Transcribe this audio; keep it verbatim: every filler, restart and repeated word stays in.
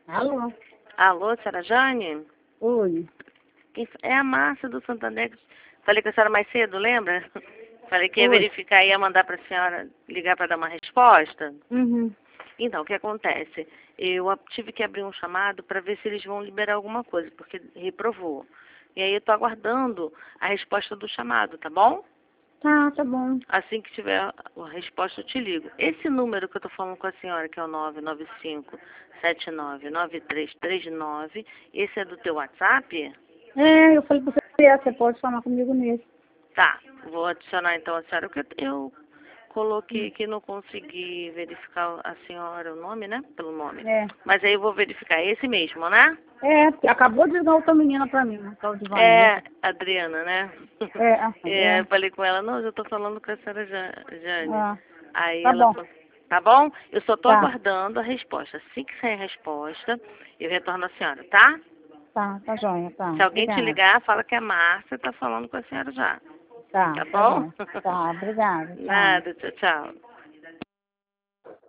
Alô? Alô, senhora Jane? Oi. Quem f- É a Márcia do Santander. Falei com a senhora mais cedo, lembra? Falei que ia Oi. verificar e ia mandar para a senhora ligar para dar uma resposta. Uhum. Então, o que acontece? Eu a- tive que abrir um chamado para ver se eles vão liberar alguma coisa, porque reprovou. E aí eu estou aguardando a resposta do chamado, tá bom? Tá, tá bom. Assim que tiver a a resposta, eu te ligo. Esse número que eu estou falando com a senhora, que é o nove nove cinco, sete nove nove três três nove, esse é do teu WhatsApp? É, eu falei pra você, você pode falar comigo nesse. Tá, vou adicionar então a senhora, porque eu coloquei Hum. que não consegui verificar a senhora, o nome, né? Pelo nome. É. Mas aí eu vou verificar, é esse mesmo, né? É, porque acabou de ligar outra menina pra mim, uma tal de É, Vanessa. Adriana, né? É, ah, É, é. eu falei com ela, não, eu tô falando com a senhora Ja- Jane. Ah, Aí tá ela bom. falou, tá bom? Eu só tô Tá, aguardando a resposta. Assim que sair a resposta, eu retorno a senhora, tá? tá, tá joia, tá. Se alguém te Obrigada. ligar, fala que a Márcia tá falando com a senhora já. Tá, Tá tá bom? bom. Tá, obrigada. Tchau. Nada, tchau, tchau.